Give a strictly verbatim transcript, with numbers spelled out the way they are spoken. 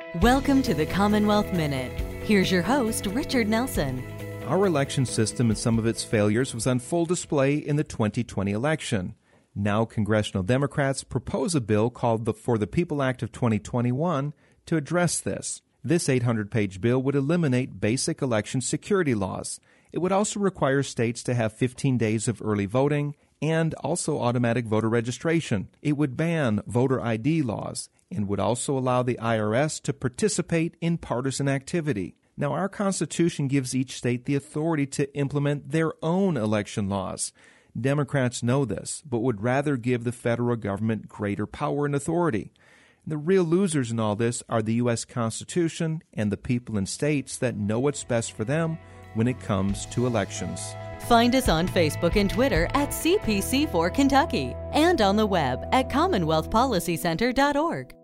Welcome to the Commonwealth Minute. Here's your host, Richard Nelson. Our election system and some of its failures was on full display in the twenty twenty election. Now congressional Democrats propose a bill called the For the People Act of twenty twenty-one to address this. This eight hundred page bill would eliminate basic election security laws. It would also require states to have fifteen days of early voting and also automatic voter registration. It would ban voter I D laws and would also allow the I R S to participate in partisan activity. Now, our Constitution gives each state the authority to implement their own election laws. Democrats know this, but would rather give the federal government greater power and authority. The real losers in all this are the U S Constitution and the people in states that know what's best for them when it comes to elections. Find us on Facebook and Twitter at C P C four Kentucky and on the web at commonwealth policy center dot org.